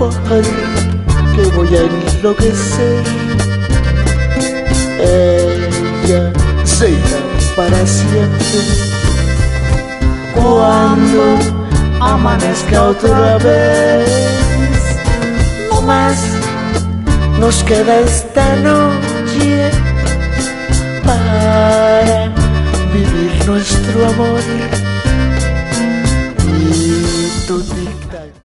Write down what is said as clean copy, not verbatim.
porque voy a enloquecer. Ella se irá para siempre cuando amanezca otra vez. No más nos queda esta noche para vivir nuestro amor.